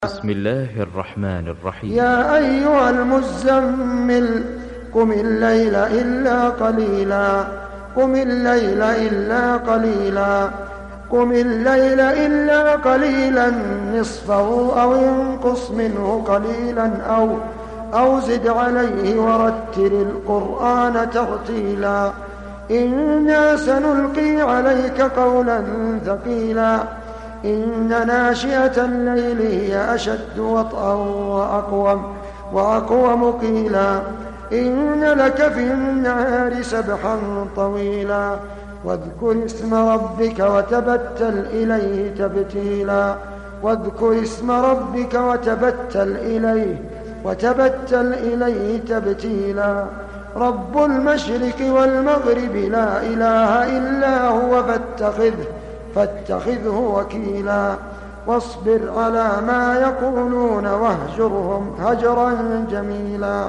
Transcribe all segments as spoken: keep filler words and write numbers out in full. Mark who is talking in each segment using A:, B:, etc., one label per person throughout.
A: بسم الله الرحمن الرحيم.
B: يا أيها المزمل قم الليل إلا قليلا قم الليل إلا قليلا قم الليل إلا قليلا نصفه أو انقص منه قليلا أو أو زد عليه ورتل القرآن ترتيلا إنا سنلقي عليك قولا ثقيلا إن ناشئة الليل هي أشد وطئا وأقوم وأقوم قيلا إن لك في النهار سبحا طويلا واذكر اسم ربك وتبتل إليه تبتيلا واذكر اسم ربك وتبتل إليه وتبتل إليه تبتيلا رب المشرق والمغرب لا إله إلا هو فاتخذه فاتخذه وكيلا واصبر على ما يقولون واهجرهم هجرا جميلا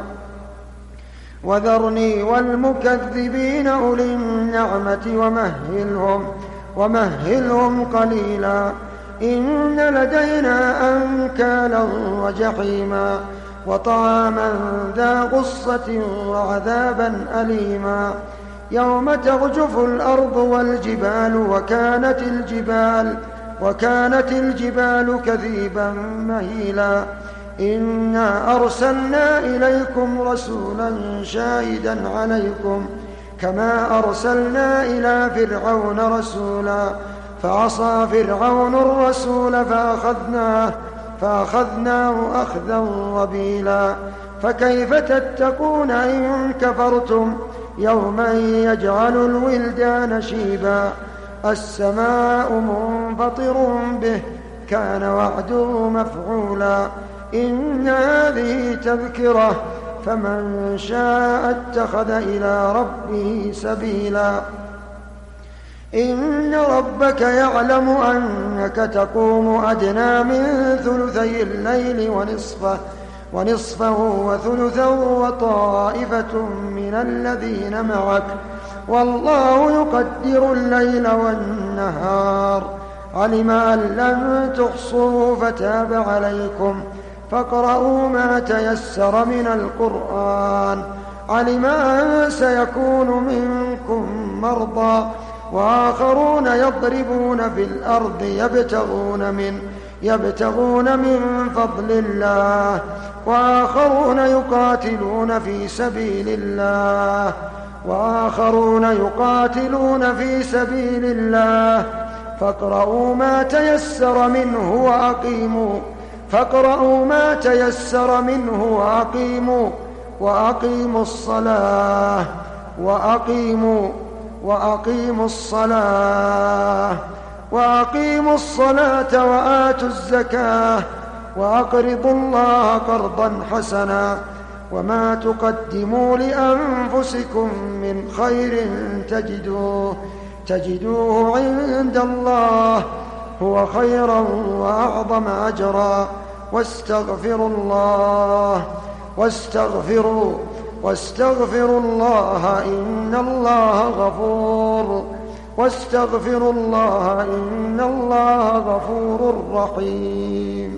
B: وذرني والمكذبين أولي النعمة ومهلهم ومهلهم قليلا إن لدينا أنكالا وجحيما وطعاما ذا غصة وعذابا أليما يوم ترجف الأرض والجبال وكانت الجبال وكانت الجبال كثيبا مهيلا إنا أرسلنا إليكم رسولا شاهدا عليكم كما أرسلنا إلى فرعون رسولا فعصى فرعون الرسول فأخذناه فأخذناه أخذا وبيلا فكيف تتقون إن كفرتم يوما يجعل الولدان شيبا السماء منفطر به كان وعده مفعولا إن هذه تذكرة فمن شاء اتخذ إلى ربه سبيلا إن ربك يعلم أنك تقوم أدنى من ثلثي الليل ونصفه ونصفه وثلثه وطائفة من الذين معك والله يقدر الليل والنهار علم أن لن تحصوا فتاب عليكم فاقرؤوا ما تيسر من القرآن علم أن سيكون منكم مرضى وآخرون يضربون في الأرض يبتغون من يبتغون من فضل الله وآخرون يقاتلون في سبيل الله وآخرون يقاتلون في سبيل الله فاقرؤوا ما تيسر منه وأقيموا فاقرؤوا ما تيسر منه وأقيموا وأقيموا الصلاة وأقيموا وأقيموا الصلاة وأقيموا الصلاة وآتوا الزكاة وأقرضوا الله قرضا حسنا وما تقدموا لأنفسكم من خير تجدوه تجدوه عند الله هو خيرا وأعظم أجرا واستغفروا الله واستغفروا واستغفروا الله إن الله غفور واستغفروا الله إن الله غفور رحيم.